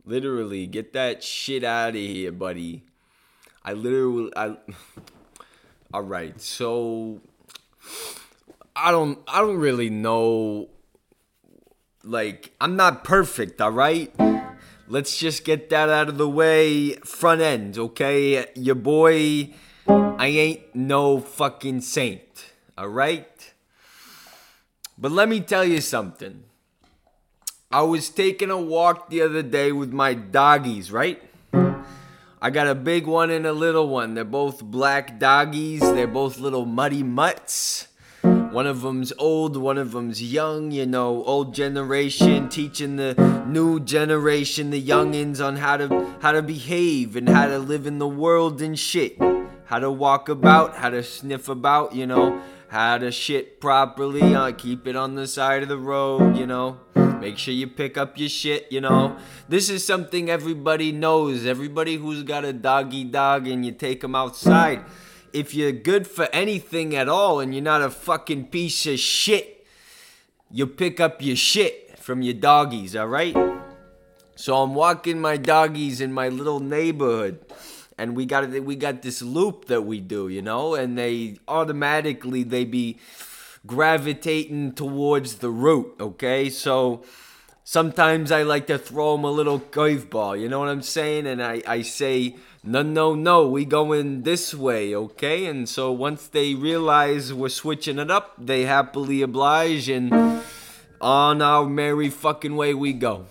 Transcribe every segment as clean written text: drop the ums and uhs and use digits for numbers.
Literally, get that shit out of here, buddy. I all right. So I don't really know, like, I'm not perfect, all right? Let's just get that out of the way front end, okay? Your boy, I ain't no fucking saint, all right? But let me tell you something. I was taking a walk the other day with my doggies, right? I got a big one and a little one. They're both black doggies. They're both little muddy mutts. One of them's old, one of them's young, old generation teaching the new generation, the youngins, on how to behave and how to live in the world and shit. How to walk about, how to sniff about, how to shit properly, keep it on the side of the road, Make sure you pick up your shit, This is something everybody knows. Everybody who's got a doggy dog and you take them outside. If you're good for anything at all and you're not a fucking piece of shit, you pick up your shit from your doggies, all right? So I'm walking my doggies in my little neighborhood, and we got this loop that we do, and they automatically be gravitating towards the route, okay? So sometimes I like to throw them a little curveball, you know what I'm saying? And I say, no, we going this way, okay? And so once they realize we're switching it up, they happily oblige, and on our merry fucking way we go.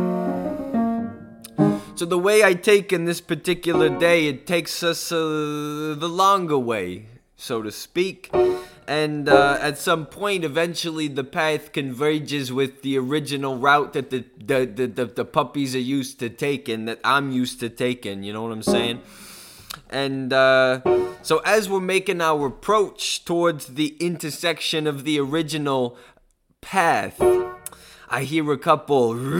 So the way I take in this particular day, it takes us the longer way, so to speak. And at some point, eventually, the path converges with the original route that the puppies are used to taking, that I'm used to taking, you know what I'm saying? And so as we're making our approach towards the intersection of the original path, I hear a couple of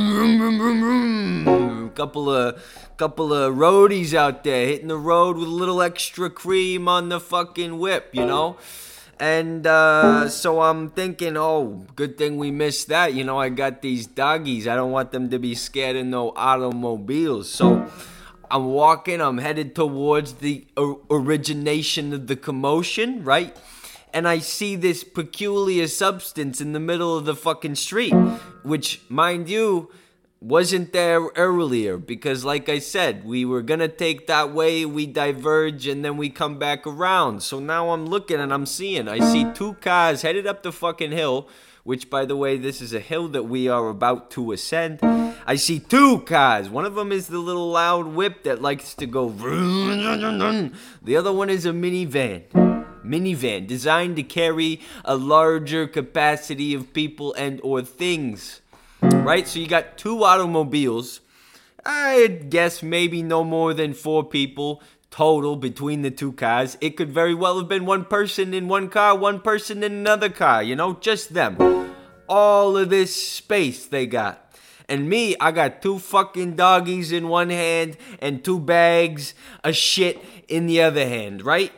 roadies out there hitting the road with a little extra cream on the fucking whip, And so I'm thinking, oh, good thing we missed that. I got these doggies. I don't want them to be scared of no automobiles. So I'm walking. I'm headed towards the origination of the commotion, right? And I see this peculiar substance in the middle of the fucking street, which, mind you, wasn't there earlier, because like I said, we were gonna take that way, we diverge, and then we come back around. So now I'm looking and I see two cars headed up the fucking hill, which, by the way, this is a hill that we are about to ascend. I see two cars. One of them is the little loud whip that likes to go vroom. The other one is a minivan designed to carry a larger capacity of people and or things. Right? So you got two automobiles. I'd guess maybe no more than 4 people total between the two cars. It could very well have been one person in one car, one person in another car, just them. All of this space they got. And me, I got 2 fucking doggies in one hand and 2 bags of shit in the other hand, right?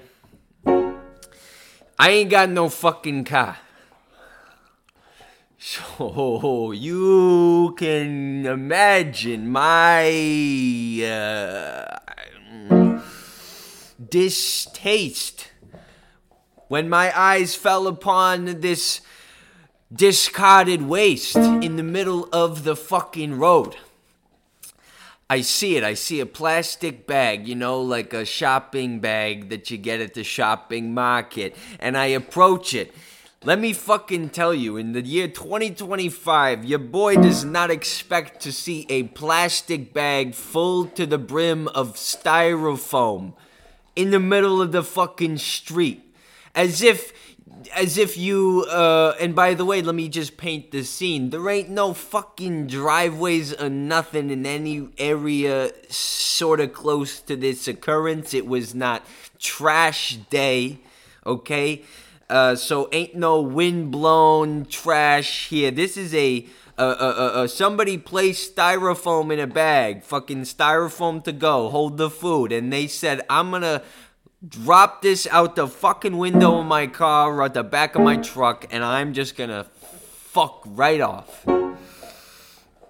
I ain't got no fucking car. So you can imagine my distaste when my eyes fell upon this discarded waste in the middle of the fucking road. I see it. I see a plastic bag, like a shopping bag that you get at the shopping market. And I approach it. Let me fucking tell you, in the year 2025, your boy does not expect to see a plastic bag full to the brim of styrofoam in the middle of the fucking street. As if you, and by the way, let me just paint the scene. There ain't no fucking driveways or nothing in any area sort of close to this occurrence. It was not trash day, okay? So ain't no wind-blown trash here. This is somebody placed styrofoam in a bag, fucking styrofoam to go, hold the food, and they said, I'm gonna drop this out the fucking window of my car or at the back of my truck, and I'm just gonna fuck right off.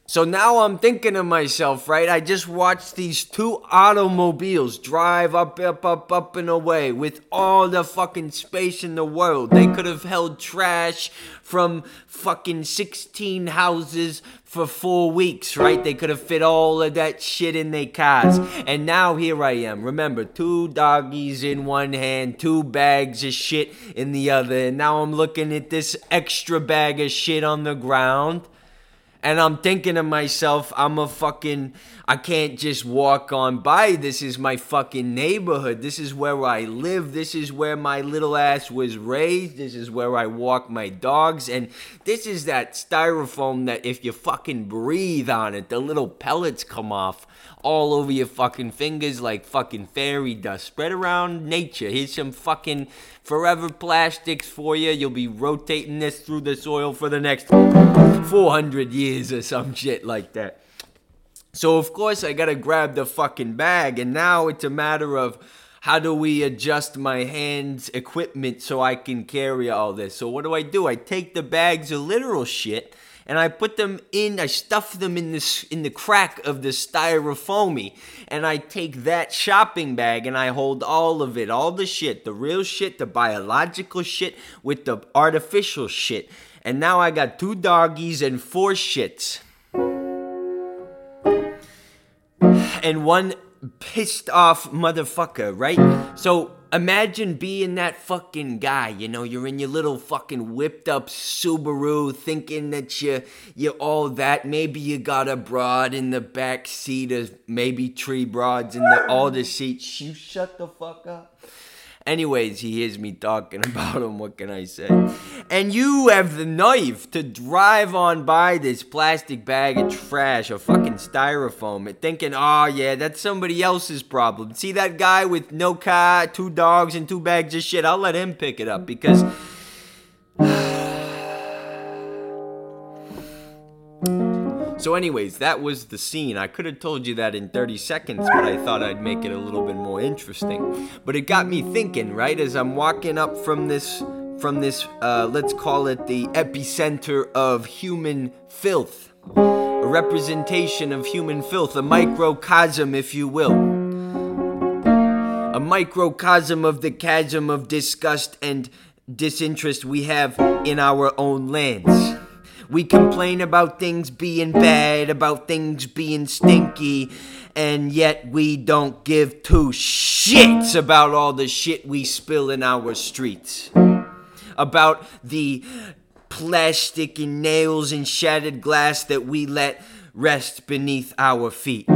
So now I'm thinking to myself, right? I just watched these two automobiles drive up and away with all the fucking space in the world. They could have held trash from fucking 16 houses for 4 weeks, right? They could have fit all of that shit in their cars. And now here I am. Remember, 2 doggies in one hand, 2 bags of shit in the other. And now I'm looking at this extra bag of shit on the ground. And I'm thinking to myself, I can't just walk on by. This is my fucking neighborhood. This is where I live. This is where my little ass was raised. This is where I walk my dogs. And this is that styrofoam that if you fucking breathe on it, the little pellets come off all over your fucking fingers like fucking fairy dust. Spread around nature. Here's some fucking forever plastics for you. You'll be rotating this through the soil for the next 400 years or some shit like that. So of course I gotta grab the fucking bag, and now it's a matter of how do we adjust my hands equipment so I can carry all this. So what do? I take the bags of literal shit and I put them in, I stuff them in the crack of the styrofoamy, and I take that shopping bag and I hold all of it, all the shit, the real shit, the biological shit with the artificial shit. And now I got 2 doggies and 4 shits. And 1 pissed off motherfucker, right? So imagine being that fucking guy, you know, you're in your little fucking whipped up Subaru thinking that you're all that. Maybe you got a broad in the back seat, or maybe 3 broads in all the seats. You shut the fuck up. Anyways, he hears me talking about him, what can I say? And you have the knife to drive on by this plastic bag of trash, or fucking styrofoam, and thinking, oh yeah, that's somebody else's problem. See that guy with no car, 2 dogs, and 2 bags of shit? I'll let him pick it up, because So anyways, that was the scene. I could have told you that in 30 seconds, but I thought I'd make it a little bit more interesting. But it got me thinking, right, as I'm walking up from this, let's call it the epicenter of human filth. A representation of human filth, a microcosm, if you will. A microcosm of the chasm of disgust and disinterest we have in our own lands. We complain about things being bad, about things being stinky, and yet we don't give 2 shits about all the shit we spill in our streets. About the plastic and nails and shattered glass that we let rest beneath our feet.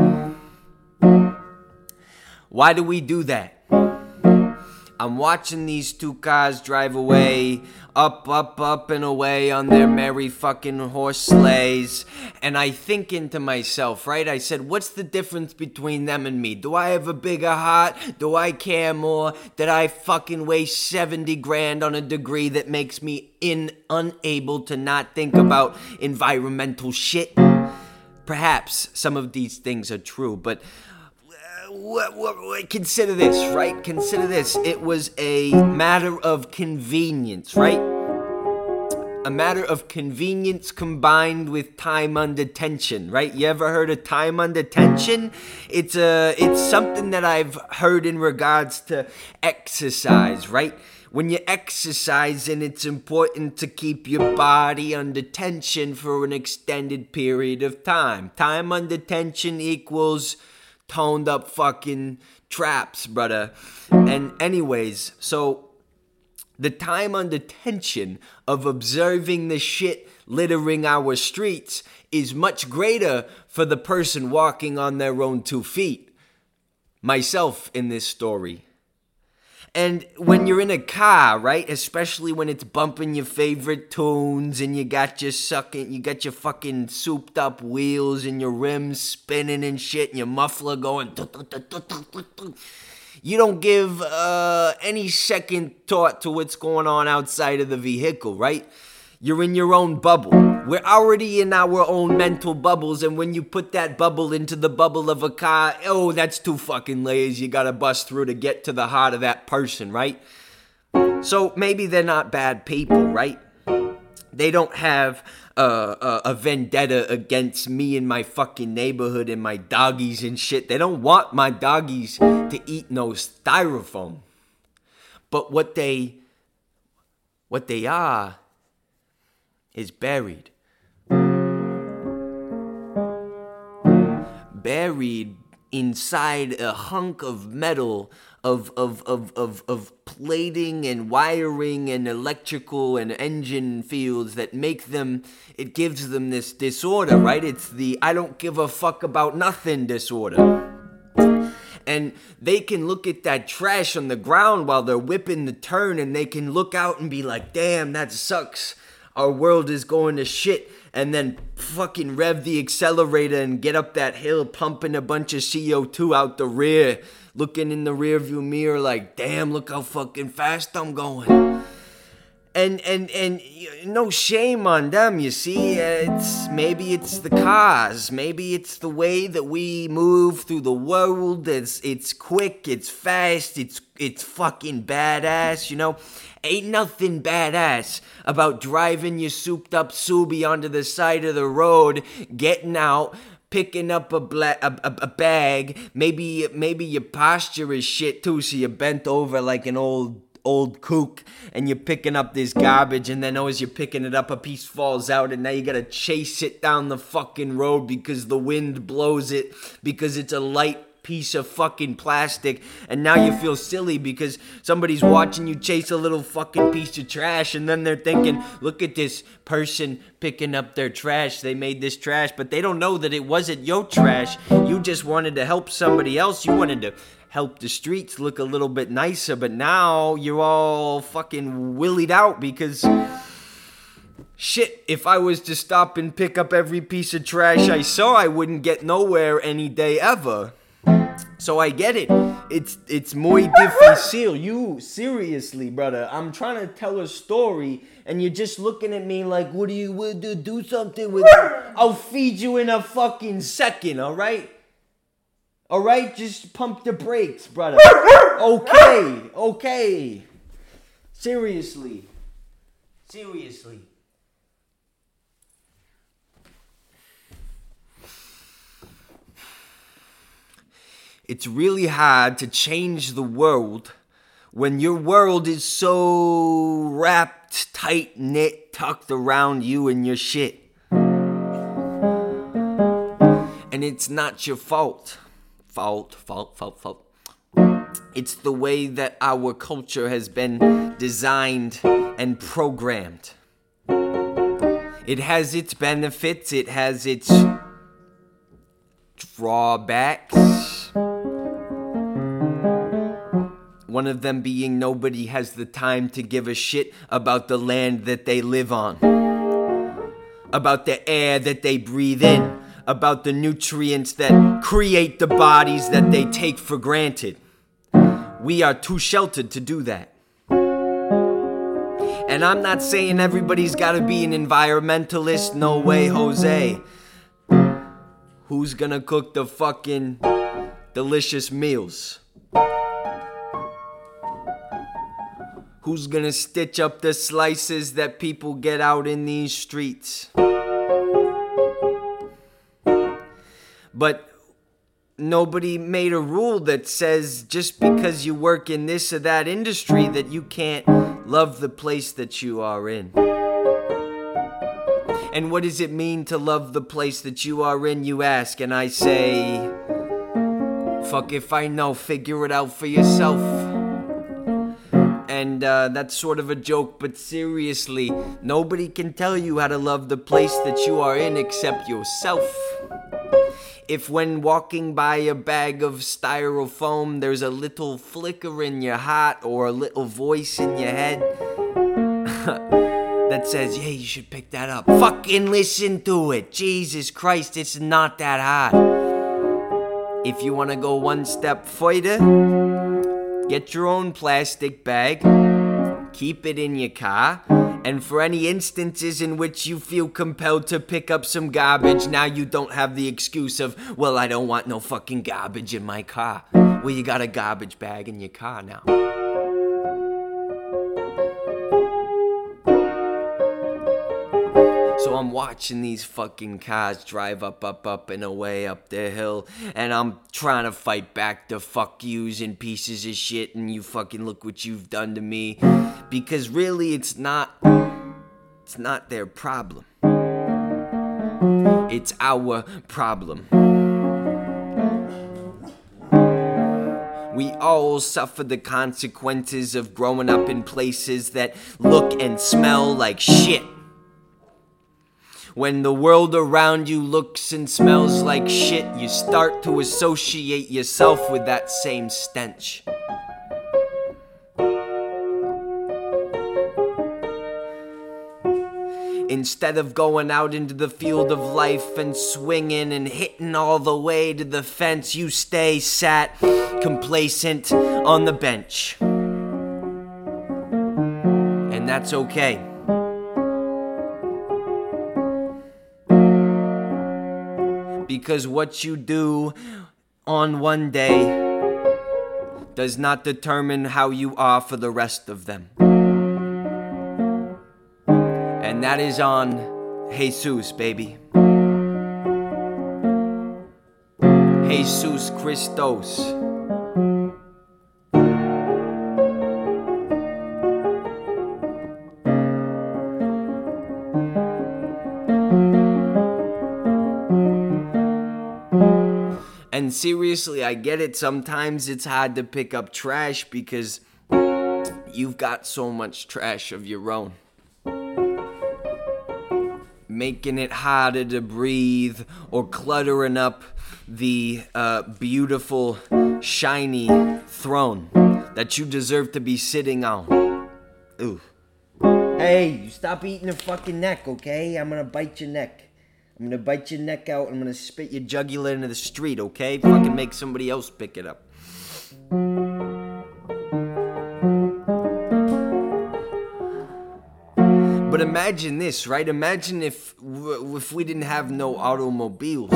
Why do we do that? I'm watching these 2 cars drive away, up and away on their merry fucking horse sleighs, and I thinking to myself, right, I said, what's the difference between them and me? Do I have a bigger heart? Do I care more? Did I fucking waste 70 grand on a degree that makes me unable to not think about environmental shit? Perhaps some of these things are true, but consider this, right? Consider this. It was a matter of convenience, right? A matter of convenience combined with time under tension, right? You ever heard of time under tension? It's something that I've heard in regards to exercise, right? When you exercise, and it's important to keep your body under tension for an extended period of time. Time under tension equals toned up fucking traps, brother. And anyways, so the time under tension of observing the shit littering our streets is much greater for the person walking on their own 2 feet. Myself in this story. And when you're in a car, right, especially when it's bumping your favorite tunes and you got your fucking souped up wheels and your rims spinning and shit and your muffler going, you don't give any second thought to what's going on outside of the vehicle, right? You're in your own bubble. We're already in our own mental bubbles, and when you put that bubble into the bubble of a car, oh, that's 2 fucking layers you gotta bust through to get to the heart of that person, right? So maybe they're not bad people, right? They don't have a vendetta against me and my fucking neighborhood and my doggies and shit. They don't want my doggies to eat no styrofoam. But what they are is buried. Buried inside a hunk of metal of plating and wiring and electrical and engine fields that make them, it gives them this disorder, right? It's the I don't give a fuck about nothing disorder. And they can look at that trash on the ground while they're whipping the turn, and they can look out and be like, damn, that sucks. Our world is going to shit. And then fucking rev the accelerator and get up that hill, pumping a bunch of CO2 out the rear, looking in the rearview mirror like, damn, look how fucking fast I'm going. And no shame on them, you see. Maybe it's the cars, maybe it's the way that we move through the world. It's quick, it's fast, it's fucking badass, you know. Ain't nothing badass about driving your souped up Subi onto the side of the road, getting out, picking up a bag. Maybe your posture is shit too, so you're bent over like an old kook, and you're picking up this garbage, and then as you're picking it up, a piece falls out, and now you gotta chase it down the fucking road because the wind blows it, because it's a light piece of fucking plastic, and now you feel silly because somebody's watching you chase a little fucking piece of trash, and then they're thinking, look at this person picking up their trash, they made this trash, but they don't know that it wasn't your trash. You just wanted to help somebody else. You wanted to help the streets look a little bit nicer, but now you're all fucking willied out because shit, if I was to stop and pick up every piece of trash I saw, I wouldn't get nowhere any day ever. So I get it. It's muy difícil. You, seriously, brother, I'm trying to tell a story and you're just looking at me like, what do you want to do something with it? I'll feed you in a fucking second, alright? Alright, just pump the brakes, brother. Okay. Seriously. It's really hard to change the world when your world is so wrapped, tight-knit, tucked around you and your shit. And it's not your fault. Fault. It's the way that our culture has been designed and programmed. It has its benefits, it has its drawbacks. One of them being nobody has the time to give a shit about the land that they live on, about the air that they breathe in, about the nutrients that create the bodies that they take for granted. We are too sheltered to do that. And I'm not saying everybody's gotta be an environmentalist, no way, Jose. Who's gonna cook the fucking delicious meals? Who's gonna stitch up the slices that people get out in these streets? But nobody made a rule that says just because you work in this or that industry that you can't love the place that you are in. And what does it mean to love the place that you are in, you ask? And I say, fuck if I know, figure it out for yourself. And that's sort of a joke, but seriously, nobody can tell you how to love the place that you are in except yourself. If when walking by a bag of styrofoam, there's a little flicker in your heart or a little voice in your head that says, yeah, you should pick that up, fucking listen to it. Jesus Christ, it's not that hard. If you want to go one step further, get your own plastic bag, keep it in your car, and for any instances in which you feel compelled to pick up some garbage, now you don't have the excuse of, well, I don't want no fucking garbage in my car. Well, you got a garbage bag in your car now. I'm watching these fucking cars drive up and away up the hill, and I'm trying to fight back the fuck yous and pieces of shit, and you fucking look what you've done to me. Because really, it's not their problem. It's our problem. We all suffer the consequences of growing up in places that look and smell like shit. When the world around you looks and smells like shit, you start to associate yourself with that same stench. Instead of going out into the field of life and swinging and hitting all the way to the fence, you stay sat, complacent on the bench. And that's okay. Because what you do on one day does not determine how you are for the rest of them. And that is on Jesus, baby. Jesus Christos. And seriously, I get it. Sometimes it's hard to pick up trash because you've got so much trash of your own. Making it harder to breathe or cluttering up the beautiful, shiny throne that you deserve to be sitting on. Ooh. Hey, you stop eating the fucking neck, okay? I'm gonna bite your neck. I'm gonna bite your neck out. I'm gonna spit your jugular into the street, okay? Fucking make somebody else pick it up. But imagine this, right? Imagine if we didn't have no automobiles.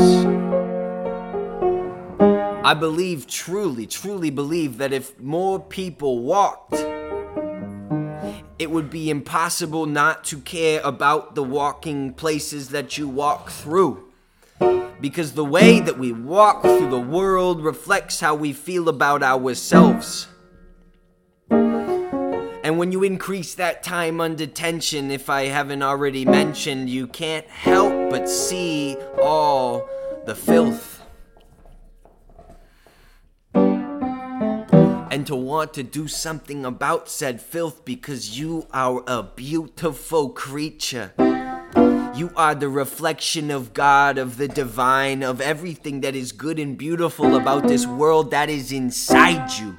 I believe, truly believe that if more people walked, it would be impossible not to care about the walking places that you walk through. Because the way that we walk through the world reflects how we feel about ourselves. And when you increase that time under tension, if I haven't already mentioned, you can't help but see all the filth. And to want to do something about said filth because you are a beautiful creature. You are the reflection of God, of the divine, of everything that is good and beautiful about this world that is inside you.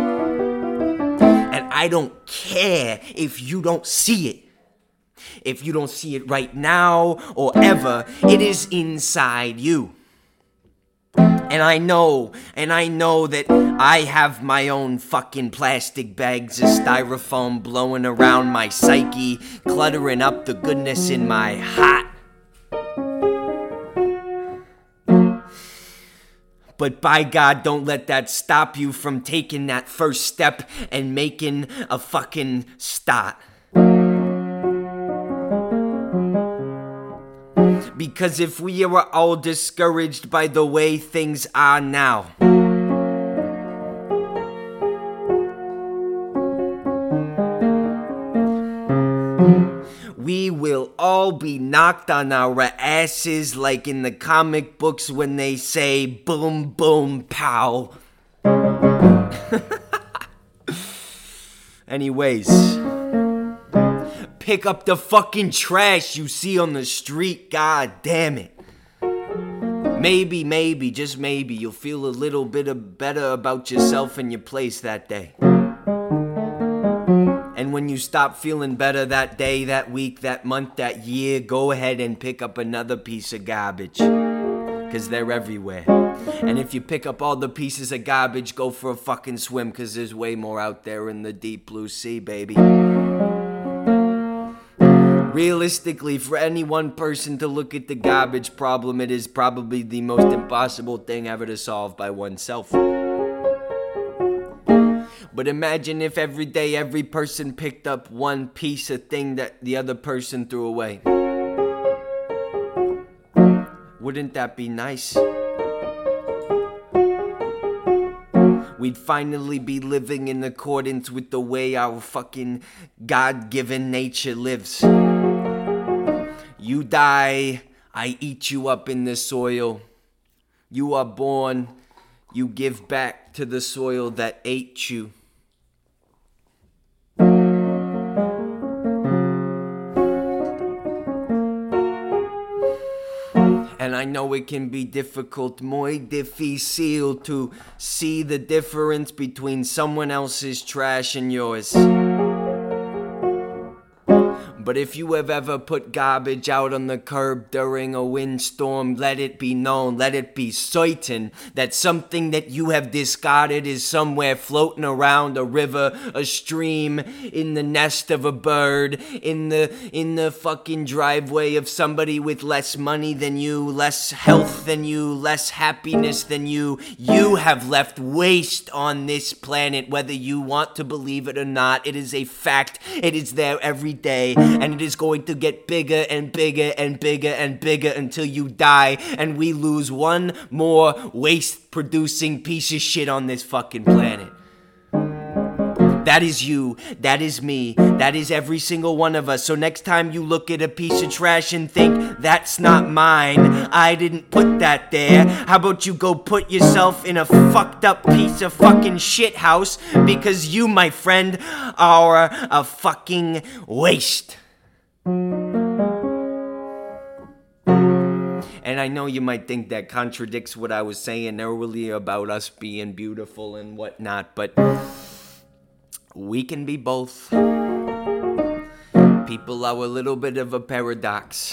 And I don't care if you don't see it. If you don't see it right now or ever, it is inside you. And I know that I have my own fucking plastic bags of styrofoam blowing around my psyche, cluttering up the goodness in my heart. But by God, don't let that stop you from taking that first step and making a fucking start. Because if we are all discouraged by the way things are now, we will all be knocked on our asses like in the comic books when they say boom, boom, pow. Anyways, pick up the fucking trash you see on the street, god damn it. Maybe, just maybe, you'll feel a little bit better about yourself and your place that day. And when you stop feeling better that day, that week, that month, that year, go ahead and pick up another piece of garbage. Because they're everywhere. And if you pick up all the pieces of garbage, go for a fucking swim, because there's way more out there in the deep blue sea, baby. Realistically, for any one person to look at the garbage problem, it is probably the most impossible thing ever to solve by oneself. But imagine if every day every person picked up one piece of thing that the other person threw away. Wouldn't that be nice? We'd finally be living in accordance with the way our fucking God-given nature lives. You die, I eat you up in the soil. You are born, you give back to the soil that ate you. And I know it can be difficult, muy difícil, to see the difference between someone else's trash and yours. But if you have ever put garbage out on the curb during a windstorm, let it be known, let it be certain that something that you have discarded is somewhere floating around a river, a stream, in the nest of a bird, in the fucking driveway of somebody with less money than you, less health than you, less happiness than you. You have left waste on this planet, whether you want to believe it or not. It is a fact. It is there every day. And it is going to get bigger and bigger and bigger and bigger until you die and we lose one more waste-producing piece of shit on this fucking planet. That is you, that is me, that is every single one of us. So next time you look at a piece of trash and think, that's not mine, I didn't put that there, how about you go put yourself in a fucked up piece of fucking shit house, because you, my friend, are a fucking waste. And I know you might think that contradicts what I was saying earlier about us being beautiful and whatnot, but we can be both. People are a little bit of a paradox.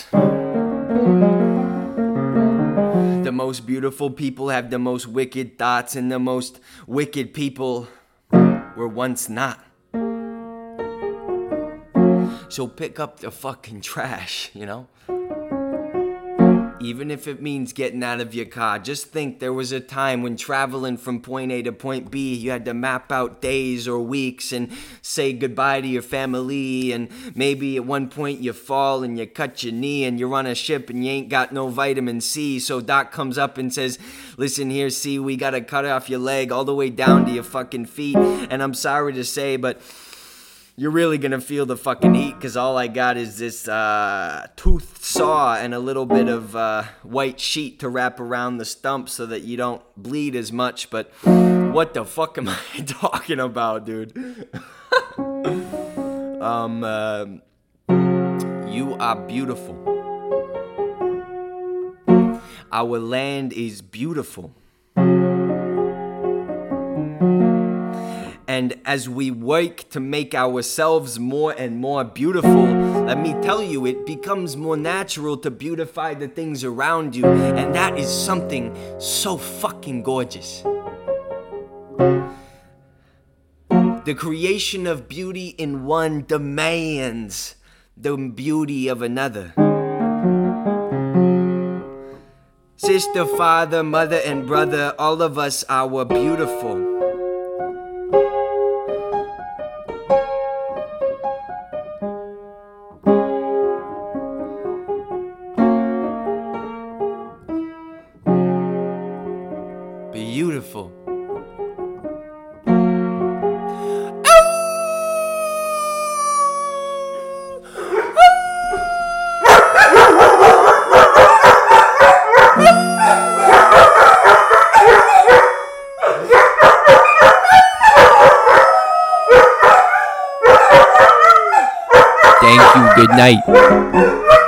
The most beautiful people have the most wicked thoughts, and the most wicked people were once not. So pick up the fucking trash, you know? Even if it means getting out of your car. Just think, there was a time when traveling from point A to point B, you had to map out days or weeks and say goodbye to your family, and maybe at one point you fall and you cut your knee and you're on a ship and you ain't got no vitamin C, so Doc comes up and says, listen here, C, we gotta cut off your leg all the way down to your fucking feet, and I'm sorry to say, but you're really gonna feel the fucking heat, because all I got is this tooth saw and a little bit of white sheet to wrap around the stump so that you don't bleed as much. But what the fuck am I talking about, dude? You are beautiful. Our land is beautiful. And as we work to make ourselves more and more beautiful, let me tell you, it becomes more natural to beautify the things around you. And that is something so fucking gorgeous. The creation of beauty in one demands the beauty of another. Sister, father, mother, and brother, all of us are beautiful. Beautiful. Thank you. Good night.